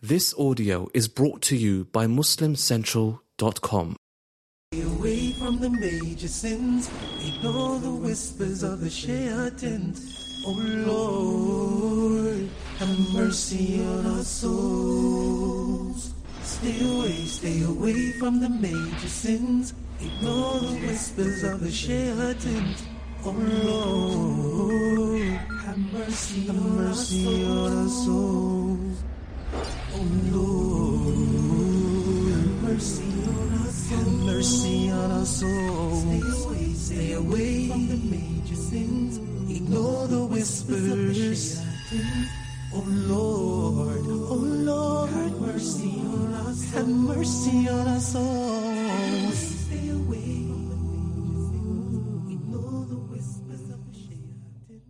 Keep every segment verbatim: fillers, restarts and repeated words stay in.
This audio is brought to you by Muslim Central dot com. Stay away from the major sins. Ignore the whispers of the shayateens. Oh Lord, have mercy on our souls. Stay away, stay away from the major sins. Ignore the whispers of the shayateens. Oh Lord, have mercy, have mercy on our souls. Oh Lord, have mercy on our souls. Have mercy on our souls. Stay away, stay away from the major sins. Ignore the whispers. Oh Lord, oh Lord, have mercy on our souls. Have mercy on our souls. Stay away from the major sins. Ignore the whispers of the shayateen.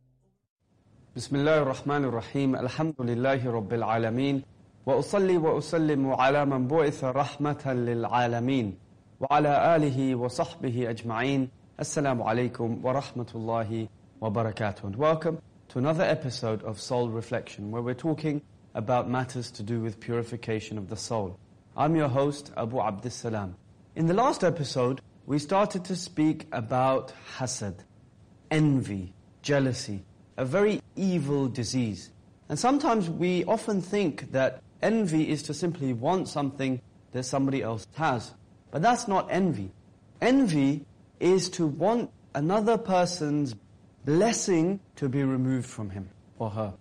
Bismillah ar-Rahman ar-Rahim. Alhamdulillahi Rabbil Alameen. Wa usalli wa usallimu ala man bu'itha rahmatan lil alameen. Wa ala alihi wa sahbihi ajma'een. Assalamu alaikum wa rahmatullahi wa barakatuh. And welcome to another episode of Soul Reflection, where we're talking about matters to do with purification of the soul. I'm your host, Abu Abdussalam. In the last episode, we started to speak about hasad, envy, jealousy, a very evil disease. And sometimes we often think that envy is to simply want something that somebody else has. But that's not envy. Envy is to want another person's blessing to be removed from him or her.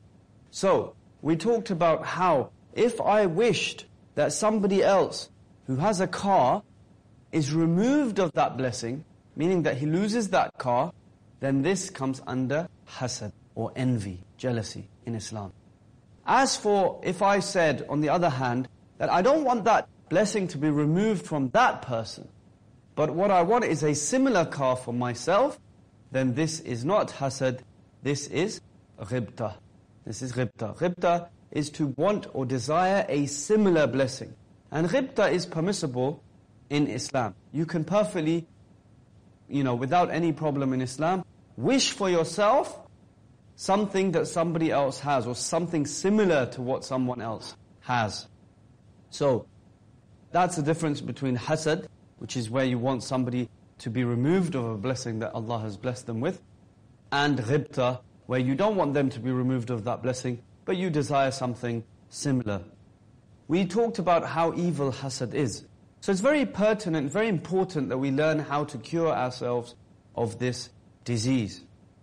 So, we talked about how if I wished that somebody else who has a car is removed of that blessing, meaning that he loses that car, then this comes under hasad or envy, jealousy in Islam. As for if I said, on the other hand, that I don't want that blessing to be removed from that person, but what I want is a similar car for myself, then this is not hasad, this is ghibta. This is ghibta. Ghibta is to want or desire a similar blessing. And ghibta is permissible in Islam. You can perfectly, you know, without any problem in Islam, wish for yourself something that somebody else has, or something similar to what someone else has. So, that's the difference between hasad, which is where you want somebody to be removed of a blessing that Allah has blessed them with, and ghibta, where you don't want them to be removed of that blessing, but you desire something similar. We talked about how evil hasad is. So it's very pertinent, very important that we learn how to cure ourselves of this disease.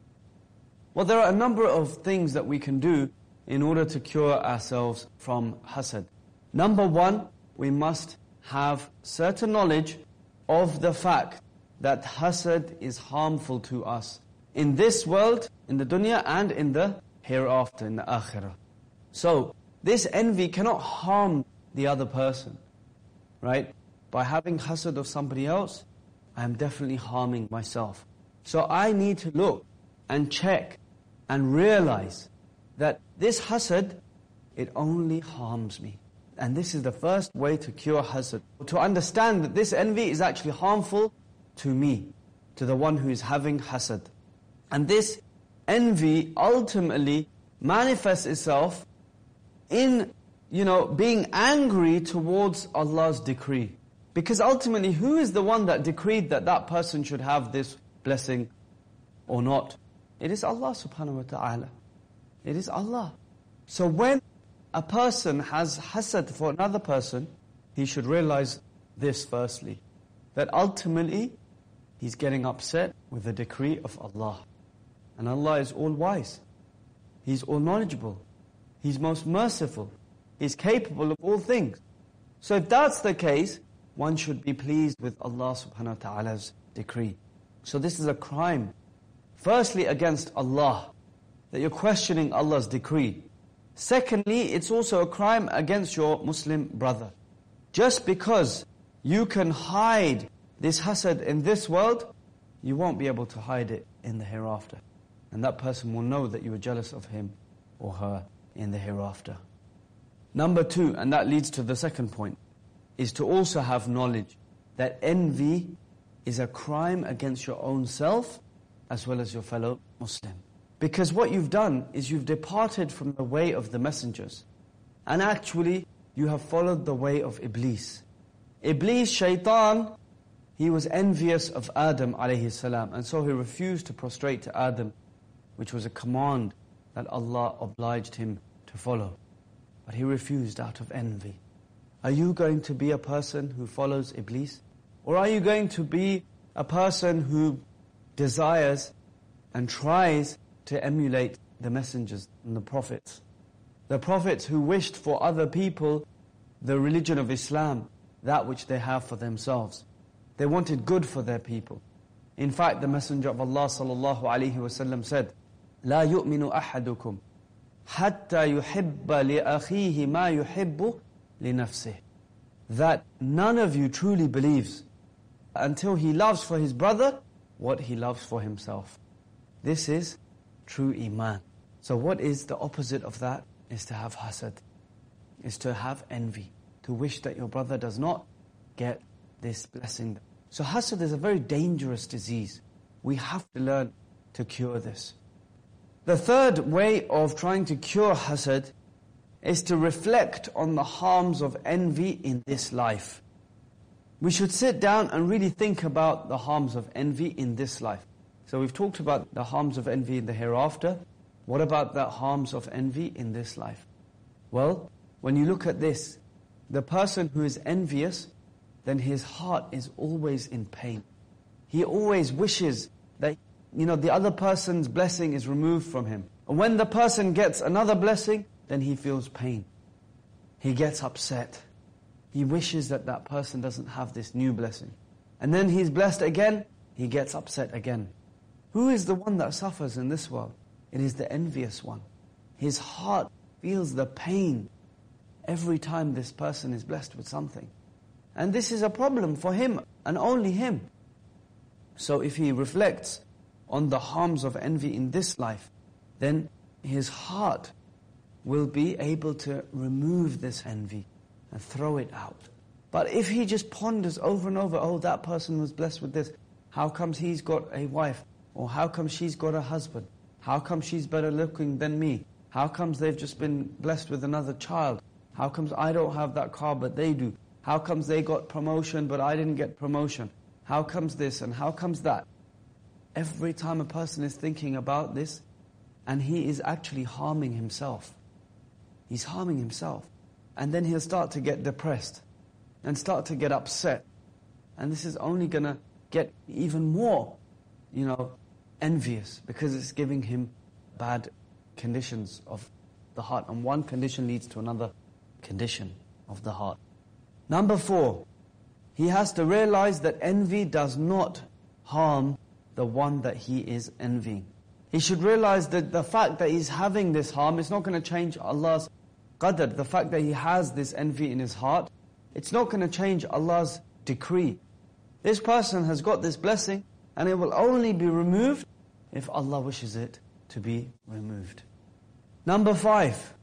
Well, there are a number of things that we can do in order to cure ourselves from hasad. Number one, we must have certain knowledge of the fact that hasad is harmful to us in this world, in the dunya, and in the hereafter, in the akhirah. So, this envy cannot harm the other person, right? By having hasad of somebody else, I am definitely harming myself. So I need to look and check and realize that this hasad, it only harms me. And this is the first way to cure hasad. To understand that this envy is actually harmful to me, to the one who is having hasad. And this envy ultimately manifests itself in, you know, being angry towards Allah's decree. Because ultimately, who is the one that decreed that that person should have this blessing or not? It is Allah subhanahu wa ta'ala. It is Allah. So when a person has hasad for another person, he should realize this firstly, that ultimately he's getting upset with the decree of Allah. And Allah is all-wise. He's all-knowledgeable. He's most merciful. He's capable of all things. So if that's the case, one should be pleased with Allah subhanahu wa ta'ala's decree. So this is a crime. Firstly, against Allah, that you're questioning Allah's decree. Secondly, it's also a crime against your Muslim brother. Just because you can hide this hasad in this world, you won't be able to hide it in the hereafter. And that person will know that you are jealous of him or her in the hereafter. Number two, and that leads to the second point, is to also have knowledge that envy is a crime against your own self as well as your fellow Muslim. Because what you've done is you've departed from the way of the messengers. And actually, you have followed the way of Iblis. Iblis, Shaitan, he was envious of Adam alayhi salam, and so he refused to prostrate to Adam, which was a command that Allah obliged him to follow. But he refused out of envy. Are you going to be a person who follows Iblis? Or are you going to be a person who desires and tries to emulate the messengers and the prophets? The prophets who wished for other people the religion of Islam, that which they have for themselves. They wanted good for their people. In fact, the Messenger of Allah sallallahu alaihi wasallam said, لا يؤمن أحدكم حتى يحب لأخيه ما يحب لنفسه. That none of you truly believes until he loves for his brother what he loves for himself. This is true Iman. So what is the opposite of that? Is to have hasad, is to have envy, to wish that your brother does not get this blessing. So hasad is a very dangerous disease. We have to learn to cure this. The third way of trying to cure hasad is to reflect on the harms of envy in this life. We should sit down and really think about the harms of envy in this life. So we've talked about the harms of envy in the hereafter. What about the harms of envy in this life? Well, when you look at this, the person who is envious, then his heart is always in pain. He always wishes that, you know, the other person's blessing is removed from him. And when the person gets another blessing, then he feels pain. He gets upset. He wishes that that person doesn't have this new blessing. And then he's blessed again, he gets upset again. Who is the one that suffers in this world? It is the envious one. His heart feels the pain every time this person is blessed with something. And this is a problem for him and only him. So if he reflects on the harms of envy in this life, then his heart will be able to remove this envy and throw it out. But if he just ponders over and over, oh, that person was blessed with this, how comes he's got a wife? Or how come she's got a husband? How come she's better looking than me? How comes they've just been blessed with another child? How comes I don't have that car but they do? How comes they got promotion but I didn't get promotion? How comes this and how comes that? Every time a person is thinking about this, and he is actually harming himself. He's harming himself. And then he'll start to get depressed and start to get upset. And this is only going to get even more, you know, envious, because it's giving him bad conditions of the heart. And one condition leads to another condition of the heart. Number four, he has to realize that envy does not harm the one that he is envying. He should realize that the fact that he's having this harm is not going to change Allah's qadr. The fact that he has this envy in his heart, it's not going to change Allah's decree. This person has got this blessing, and it will only be removed if Allah wishes it to be removed. Number five,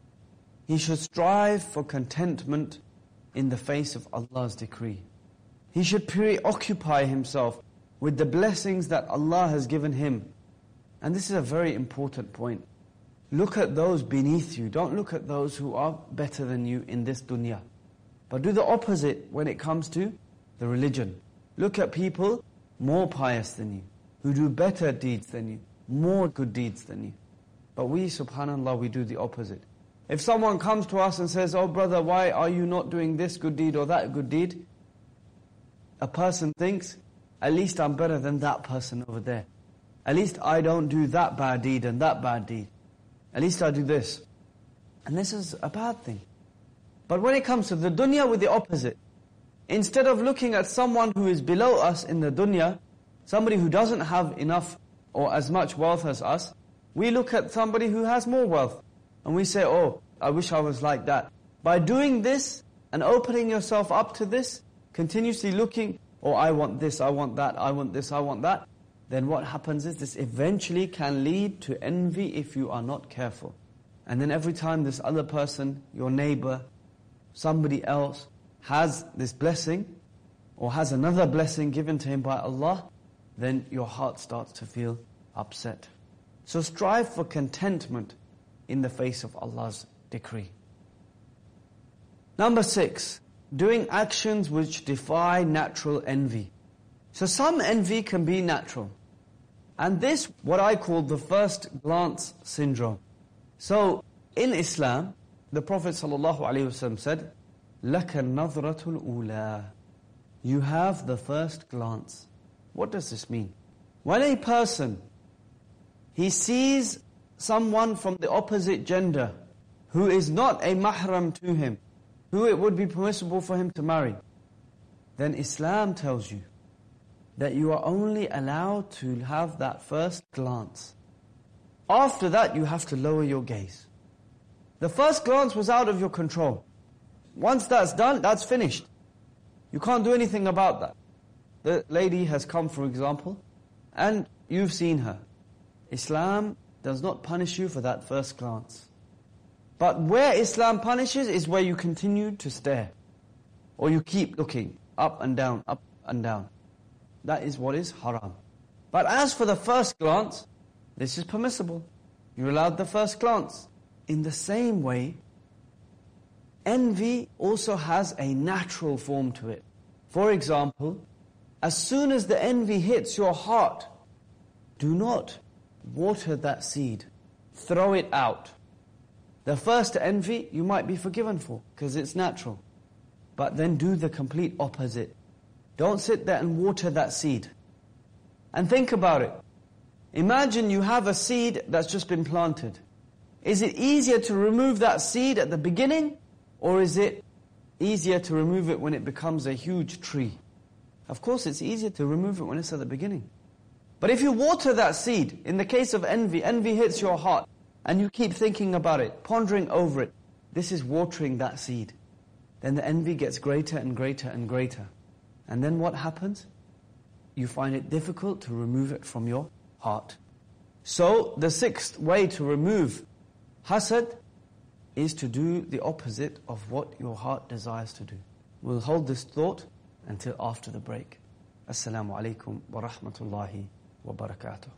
he should strive for contentment in the face of Allah's decree. He should preoccupy himself with the blessings that Allah has given him. And this is a very important point. Look at those beneath you. Don't look at those who are better than you in this dunya. But do the opposite when it comes to the religion. Look at people more pious than you, who do better deeds than you, more good deeds than you. But we, subhanAllah, we do the opposite. If someone comes to us and says, oh brother, why are you not doing this good deed or that good deed? A person thinks, at least I'm better than that person over there. At least I don't do that bad deed and that bad deed. At least I do this. And this is a bad thing. But when it comes to the dunya, with the opposite. Instead of looking at someone who is below us in the dunya, somebody who doesn't have enough or as much wealth as us, we look at somebody who has more wealth. And we say, oh, I wish I was like that. By doing this and opening yourself up to this, continuously looking, oh, I want this, I want that, I want this, I want that, then what happens is this eventually can lead to envy if you are not careful. And then every time this other person, your neighbor, somebody else, has this blessing, or has another blessing given to him by Allah, then your heart starts to feel upset. So strive for contentment in the face of Allah's decree. Number six, doing actions which defy natural envy. So some envy can be natural. And this, what I call the first glance syndrome. So, in Islam, the Prophet ﷺ said, لَكَ النَّظْرَةُ الْأُولَى. You have the first glance. What does this mean? When a person, he sees someone from the opposite gender, who is not a mahram to him, who it would be permissible for him to marry, then Islam tells you that you are only allowed to have that first glance. After that, you have to lower your gaze. The first glance was out of your control. Once that's done, that's finished. You can't do anything about that. The lady has come, for example, and you've seen her. Islam does not punish you for that first glance. But where Islam punishes is where you continue to stare. Or you keep looking up and down, up and down. That is what is haram. But as for the first glance, this is permissible. You're allowed the first glance. In the same way, envy also has a natural form to it. For example, as soon as the envy hits your heart, do not water that seed. Throw it out. The first envy you might be forgiven for, because it's natural. But then do the complete opposite. Don't sit there and water that seed. And think about it. Imagine you have a seed that's just been planted. Is it easier to remove that seed at the beginning, or is it easier to remove it when it becomes a huge tree? Of course it's easier to remove it when it's at the beginning. But if you water that seed, in the case of envy, envy hits your heart, and you keep thinking about it, pondering over it, this is watering that seed. Then the envy gets greater and greater and greater. And then what happens? You find it difficult to remove it from your heart. So the sixth way to remove hasad is to do the opposite of what your heart desires to do. We'll hold this thought until after the break. Assalamu alaikum wa rahmatullahi wa barakatuh.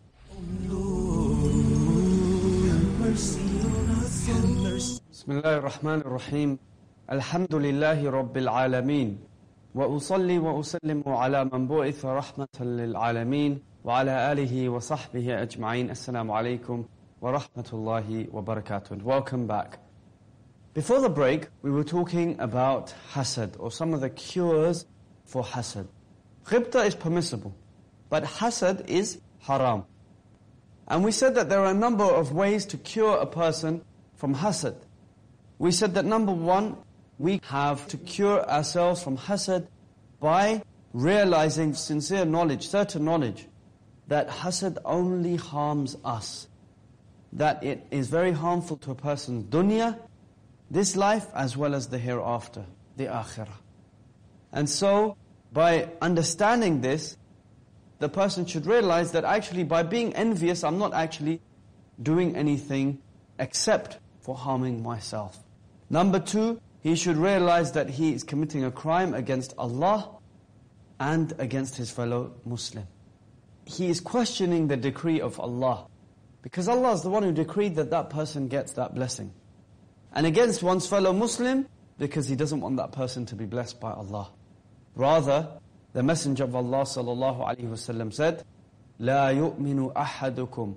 Bismillahir Rahmanir Rahim. Alhamdulillahi Rabbil Alameen. وأصلي وأسلم على من بعث رحمة للعالمين وعلى آله وصحبه أجمعين. Assalamu alaikum wa rahmatullahi wa barakatuh. Welcome back. Before the break, we were talking about hasad, or some of the cures for hasad. Ghibta is permissible, but hasad is haram. And we said that there are a number of ways to cure a person from hasad. We said that number one, we have to cure ourselves from hasad by realizing sincere knowledge, certain knowledge, that hasad only harms us. That it is very harmful to a person's dunya, this life, as well as the hereafter, the akhirah. And so, by understanding this, the person should realize that actually by being envious, I'm not actually doing anything except for harming myself. Number two, he should realize that he is committing a crime against Allah and against his fellow Muslim. He is questioning the decree of Allah, because Allah is the one who decreed that that person gets that blessing. And against one's fellow Muslim, because he doesn't want that person to be blessed by Allah. Rather, the Messenger of Allah sallallahu alaihi wasallam said, لا يؤمن أحدكم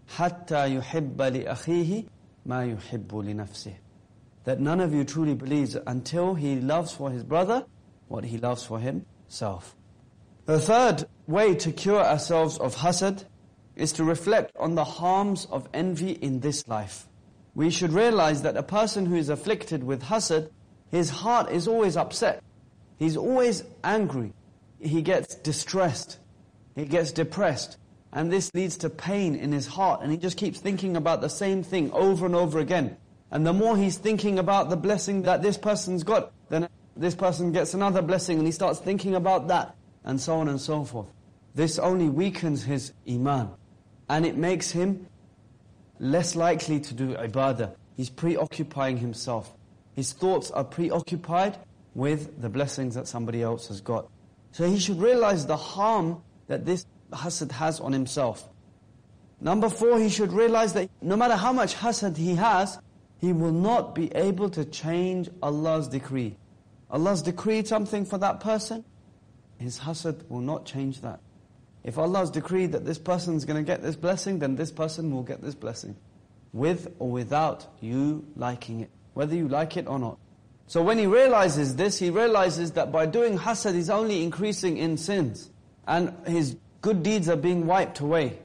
حتى يحب لأخيه ما يحب لنفسه. That none of you truly believes until he loves for his brother what he loves for himself. The third way to cure ourselves of hasad is to reflect on the harms of envy in this life. We should realize that a person who is afflicted with hasad, his heart is always upset. He's always angry. He gets distressed. He gets depressed. And this leads to pain in his heart. And he just keeps thinking about the same thing over and over again. And the more he's thinking about the blessing that this person's got, then this person gets another blessing and he starts thinking about that, and so on and so forth. This only weakens his iman, and it makes him less likely to do ibadah. He's preoccupying himself. His thoughts are preoccupied with the blessings that somebody else has got. So he should realize the harm that this hasad has on himself. Number four, he should realize that no matter how much hasad he has, he will not be able to change Allah's decree. Allah's decreed something for that person, his hasad will not change that. If Allah's decreed that this person is going to get this blessing, then this person will get this blessing. With or without you liking it. Whether you like it or not. So when he realizes this, he realizes that by doing hasad, he's only increasing in sins. And his good deeds are being wiped away.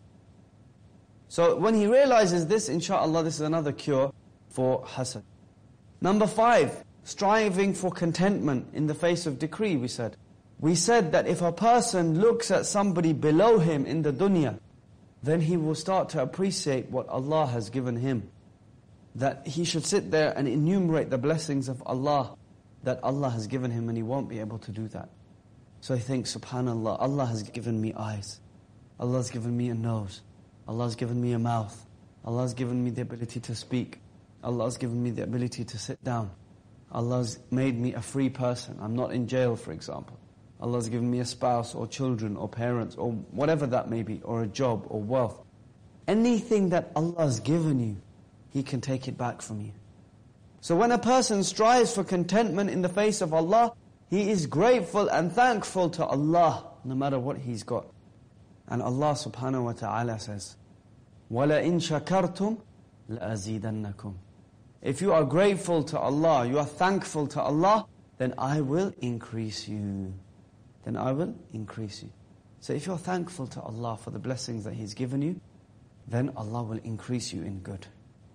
So when he realizes this, inshallah, this is another cure for hasad. Number five, striving for contentment in the face of decree, we said. We said that if a person looks at somebody below him in the dunya, then he will start to appreciate what Allah has given him. That he should sit there and enumerate the blessings of Allah that Allah has given him, and he won't be able to do that. So he thinks, subhanallah, Allah has given me eyes. Allah has given me a nose. Allah has given me a mouth. Allah has given me the ability to speak. Allah has given me the ability to sit down. Allah has made me a free person. I'm not in jail, for example. Allah has given me a spouse or children or parents or whatever that may be, or a job or wealth. Anything that Allah has given you, He can take it back from you. So when a person strives for contentment in the face of Allah, he is grateful and thankful to Allah, no matter what he's got. And Allah subhanahu wa ta'ala says, وَلَئِن شَكَرْتُمْ لَأَزِيدَنَّكُمْ. If you are grateful to Allah, you are thankful to Allah, then I will increase you. Then I will increase you. So if you're thankful to Allah for the blessings that He's given you, then Allah will increase you in good.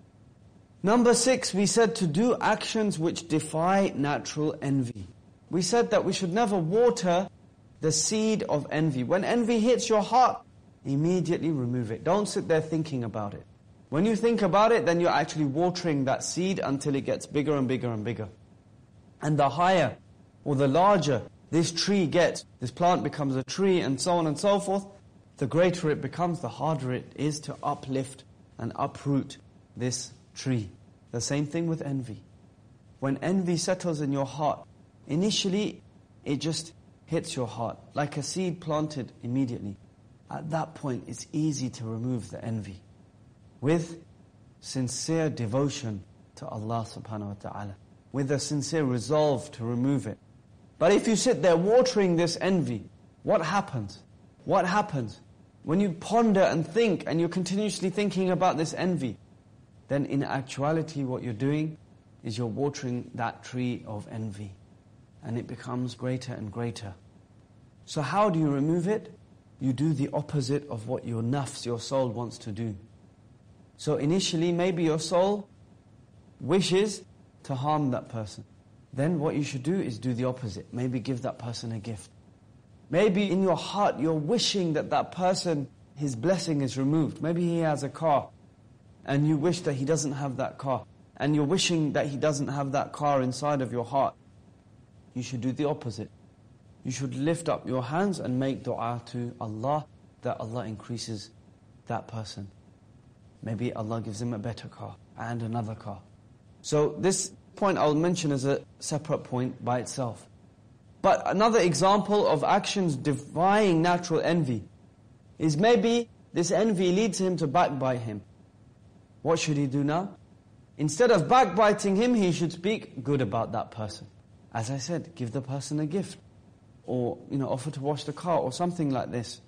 Number six, we said to do actions which defy natural envy. We said that we should never water the seed of envy. When envy hits your heart, immediately remove it. Don't sit there thinking about it. When you think about it, then you're actually watering that seed until it gets bigger and bigger and bigger. And the higher or the larger this tree gets, this plant becomes a tree and so on and so forth, the greater it becomes, the harder it is to uplift and uproot this tree. The same thing with envy. When envy settles in your heart, initially it just hits your heart like a seed planted immediately. At that point it's easy to remove the envy with sincere devotion to Allah subhanahu wa ta'ala, with a sincere resolve to remove it. But if you sit there watering this envy, what happens? What happens? When you ponder and think and you're continuously thinking about this envy, then in actuality what you're doing is you're watering that tree of envy. And it becomes greater and greater. So how do you remove it? You do the opposite of what your nafs, your soul wants to do. So initially maybe your soul wishes to harm that person. Then what you should do is do the opposite. Maybe give that person a gift. Maybe in your heart you're wishing that that person, his blessing is removed. Maybe he has a car and you wish that he doesn't have that car. And you're wishing that he doesn't have that car inside of your heart. You should do the opposite. You should lift up your hands and make dua to Allah that Allah increases that person. Maybe Allah gives him a better car and another car. So this point I'll mention as a separate point by itself. But another example of actions defying natural envy is maybe this envy leads him to backbite him. What should he do now? Instead of backbiting him, he should speak good about that person. As I said, give the person a gift. Or, you know, offer to wash the car or something like this.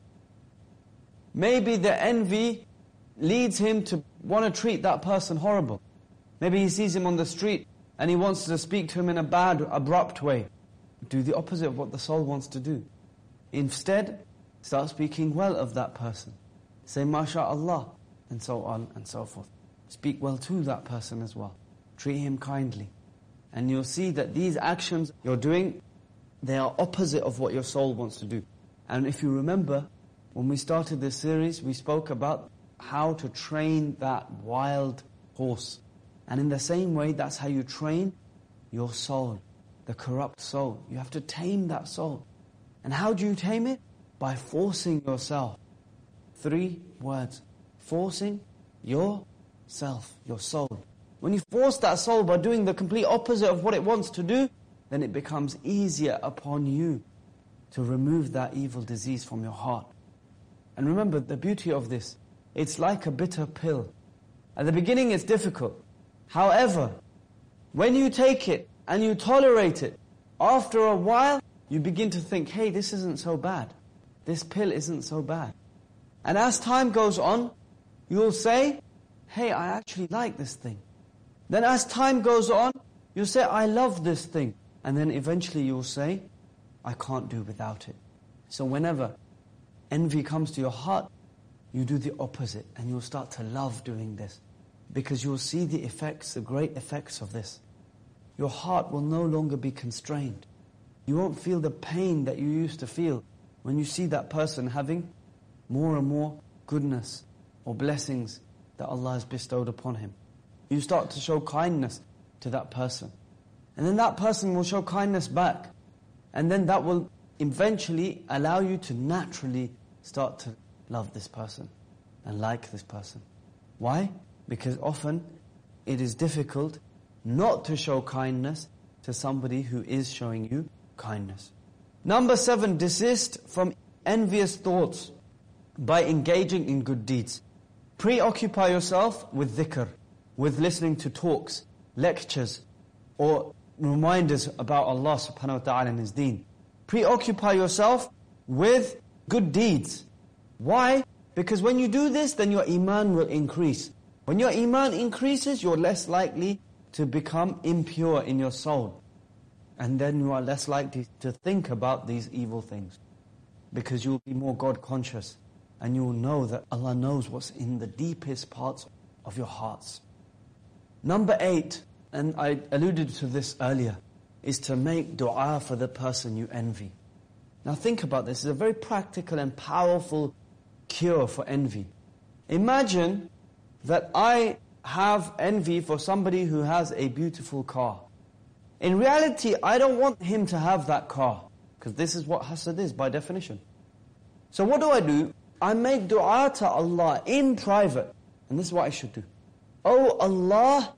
Maybe the envy leads him to want to treat that person horrible. Maybe he sees him on the street and he wants to speak to him in a bad, abrupt way. Do the opposite of what the soul wants to do. Instead, start speaking well of that person. Say, MashaAllah, and so on and so forth. Speak well to that person as well. Treat him kindly. And you'll see that these actions you're doing, they are opposite of what your soul wants to do. And if you remember, when we started this series, we spoke about how to train that wild horse. And in the same way, that's how you train your soul, the corrupt soul. You have to tame that soul. And how do you tame it? By forcing yourself. Three words. Forcing yourself, your soul. When you force that soul by doing the complete opposite of what it wants to do, then it becomes easier upon you to remove that evil disease from your heart. And remember the beauty of this. It's like a bitter pill. At the beginning it's difficult. However, when you take it and you tolerate it, after a while, you begin to think, hey, this isn't so bad. This pill isn't so bad. And as time goes on, you'll say, hey, I actually like this thing. Then as time goes on, you'll say, I love this thing. And then eventually you'll say, I can't do without it. So whenever envy comes to your heart, you do the opposite and you'll start to love doing this. Because you'll see the effects, the great effects of this. Your heart will no longer be constrained. You won't feel the pain that you used to feel when you see that person having more and more goodness or blessings that Allah has bestowed upon him. You start to show kindness to that person. And then that person will show kindness back. And then that will eventually allow you to naturally start to love this person and like this person. Why? Because often it is difficult not to show kindness to somebody who is showing you kindness. Number seven, desist from envious thoughts by engaging in good deeds. Preoccupy yourself with dhikr, with listening to talks, lectures, or reminders about Allah subhanahu wa ta'ala and His deen. Preoccupy yourself with good deeds. Why? Because when you do this, then your iman will increase. When your iman increases, you're less likely to become impure in your soul. And then you are less likely to think about these evil things. Because you will be more God conscious. And you will know that Allah knows what's in the deepest parts of your hearts. Number eight, and I alluded to this earlier, is to make dua for the person you envy. Now think about this. It's a very practical and powerful cure for envy. Imagine that I have envy for somebody who has a beautiful car. In reality, I don't want him to have that car, because this is what hasad is by definition. So what do I do? I make dua to Allah in private. And this is what I should do. Oh Allah,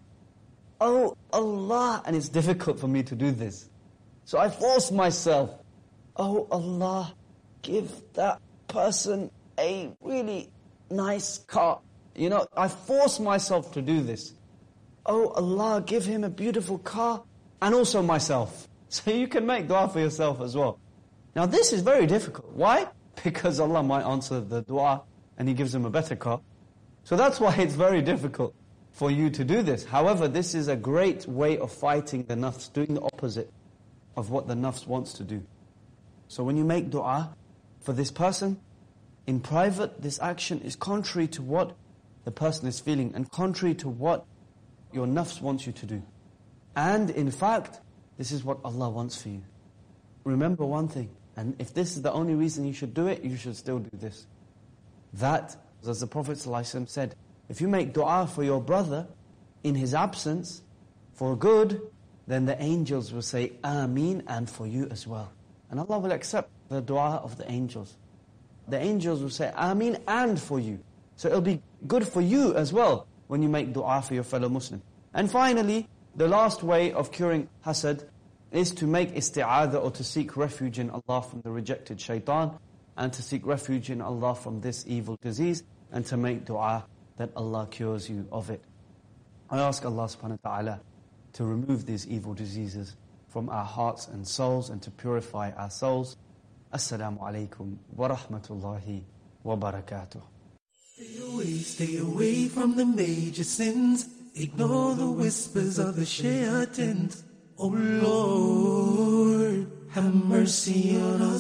oh Allah. And it's difficult for me to do this. So I force myself. Oh Allah, give that person a really nice car. You know, I force myself to do this. Oh Allah, give him a beautiful car, and also myself. So you can make dua for yourself as well. Now this is very difficult. Why? Because Allah might answer the dua and He gives him a better car. So that's why it's very difficult for you to do this. However, this is a great way of fighting the nafs, doing the opposite of what the nafs wants to do. So when you make dua for this person, in private, this action is contrary to what the person is feeling and contrary to what your nafs wants you to do. And in fact, this is what Allah wants for you. Remember one thing, and if this is the only reason you should do it, you should still do this. That, as the Prophet ﷺ said, if you make dua for your brother in his absence, for good, then the angels will say, Ameen, and for you as well. And Allah will accept the dua of the angels. The angels will say, Ameen, and for you. So it'll be good for you as well when you make dua for your fellow Muslim. And finally, the last way of curing hasad is to make isti'adha, or to seek refuge in Allah from the rejected shaitan, and to seek refuge in Allah from this evil disease, and to make dua that Allah cures you of it. I ask Allah subhanahu wa ta'ala to remove these evil diseases from our hearts and souls, and to purify our souls. Assalamu alaikum wa rahmatullahi wa barakatuh. Stay away, stay away from the major sins. Ignore the whispers of the shayateens. Oh Lord, have mercy on our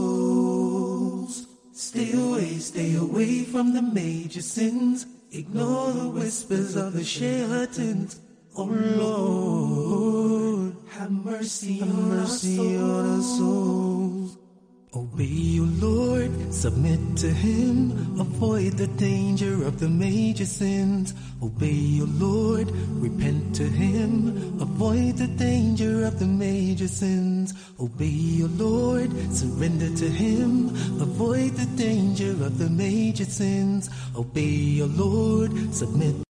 souls. Stay away, stay away from the major sins. Ignore the whispers of the shayateens. Oh Lord, have mercy, have mercy on our souls. Obey your Lord, submit to Him, avoid the danger of the major sins. Obey your Lord, repent to Him, avoid the danger of the major sins. Obey your Lord, surrender to Him, avoid the danger of the major sins. Obey your Lord, submit